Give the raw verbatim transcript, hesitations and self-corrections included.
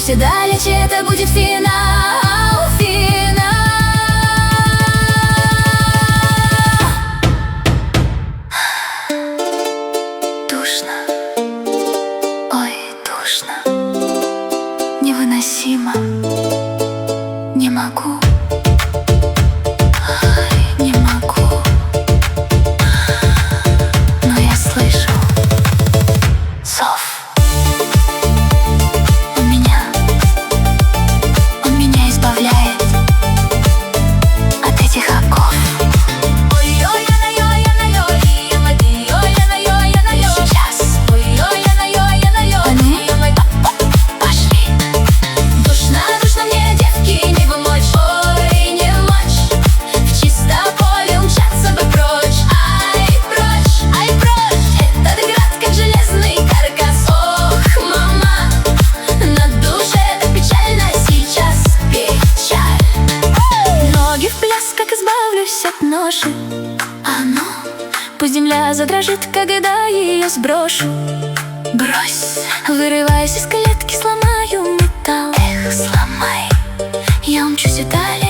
все далече, это будет финал, финал. Душно, ой, душно, невыносимо, не могу, ай, не могу. Но я слышу зов. Он меня, он меня избавляет от этих оков. Сейчас они пошли. Душно, душно мне, девки, не вымочь, ой, не мочь. В чисто поле умчаться бы прочь, ай, прочь, ай, прочь. Этот град, как железный каркас, ох, мама. На душе так печально сейчас, печаль. Ноги в пляс, как избавлюсь от ноши. А ну, пусть земля задрожит, когда ее сброшу. Брось, вырываясь из клетки, сломаю металл. Эх, сломай, я умчусь и далее.